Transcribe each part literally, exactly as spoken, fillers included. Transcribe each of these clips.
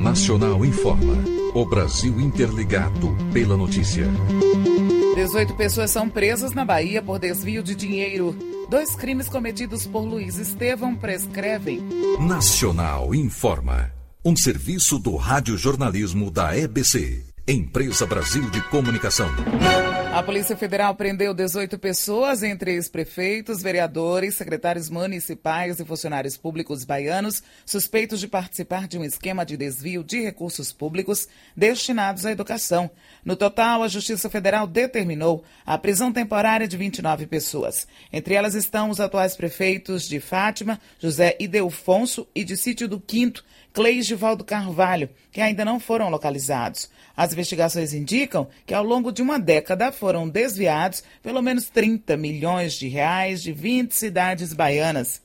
Nacional informa. O Brasil interligado pela notícia. dezoito pessoas são presas na Bahia por desvio de dinheiro. Dois crimes cometidos por Luiz Estevão prescrevem. Nacional informa. Um serviço do radiojornalismo da E B C, Empresa Brasil de Comunicação. A Polícia Federal prendeu dezoito pessoas, entre ex-prefeitos, vereadores, secretários municipais e funcionários públicos baianos, suspeitos de participar de um esquema de desvio de recursos públicos destinados à educação. No total, a Justiça Federal determinou a prisão temporária de vinte e nove pessoas. Entre elas estão os atuais prefeitos de Fátima, José Ildefonso, e de Sítio do Quinto, Cleigivaldo Carvalho, que ainda não foram localizados. As investigações indicam que ao longo de uma década foram desviados pelo menos trinta milhões de reais de vinte cidades baianas.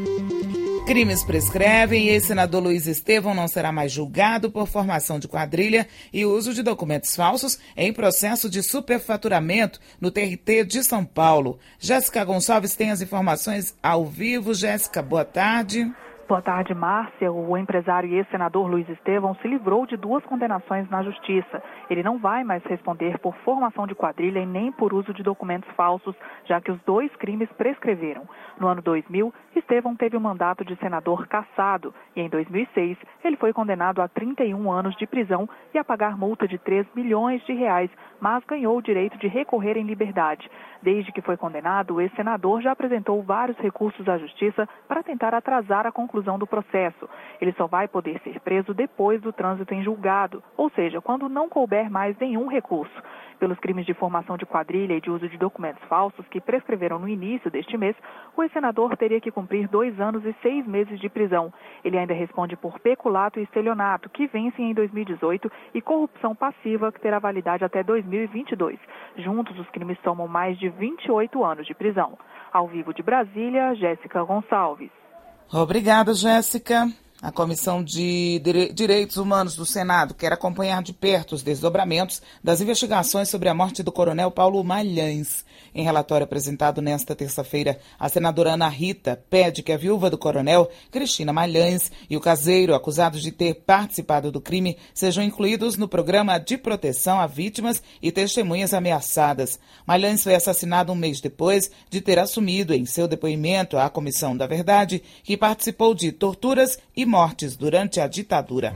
Crimes prescrevem e ex-senador Luiz Estevão não será mais julgado por formação de quadrilha e uso de documentos falsos em processo de superfaturamento no T R T de São Paulo. Jéssica Gonçalves tem as informações ao vivo. Jéssica, boa tarde. Boa tarde, Márcia. O empresário e ex-senador Luiz Estevão se livrou de duas condenações na Justiça. Ele não vai mais responder por formação de quadrilha e nem por uso de documentos falsos, já que os dois crimes prescreveram. No ano dois mil, Estevão teve o mandato de senador cassado e em dois mil e seis ele foi condenado a trinta e um anos de prisão e a pagar multa de três milhões de reais, mas ganhou o direito de recorrer em liberdade. Desde que foi condenado, o ex-senador já apresentou vários recursos à Justiça para tentar atrasar a conclusão do processo. Ele só vai poder ser preso depois do trânsito em julgado, ou seja, quando não couber mais nenhum recurso. Pelos crimes de formação de quadrilha e de uso de documentos falsos que prescreveram no início deste mês, o ex-senador teria que cumprir dois anos e seis meses de prisão. Ele ainda responde por peculato e estelionato, que vencem em dois mil e dezoito, e corrupção passiva, que terá validade até dois mil e vinte e dois. Juntos, os crimes somam mais de vinte e oito anos de prisão. Ao vivo de Brasília, Jéssica Gonçalves. Obrigada, Jéssica. A Comissão de Direitos Humanos do Senado quer acompanhar de perto os desdobramentos das investigações sobre a morte do coronel Paulo Malhães. Em relatório apresentado nesta terça-feira, a senadora Ana Rita pede que a viúva do coronel, Cristina Malhães, e o caseiro acusados de ter participado do crime sejam incluídos no programa de proteção a vítimas e testemunhas ameaçadas. Malhães foi assassinado um mês depois de ter assumido em seu depoimento à Comissão da Verdade que participou de torturas e mortes durante a ditadura.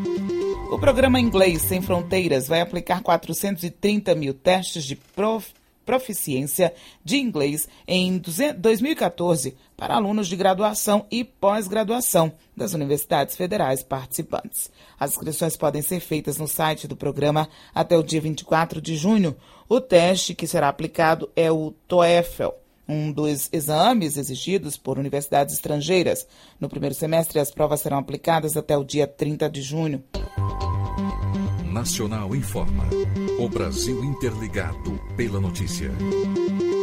O programa Inglês Sem Fronteiras vai aplicar quatrocentos e trinta mil testes de prof... proficiência de inglês em dois mil e catorze para alunos de graduação e pós-graduação das universidades federais participantes. As inscrições podem ser feitas no site do programa até o dia vinte e quatro de junho. O teste que será aplicado é o TOEFL, um dos exames exigidos por universidades estrangeiras. No primeiro semestre, as provas serão aplicadas até o dia trinta de junho. Nacional informa. O Brasil interligado pela notícia.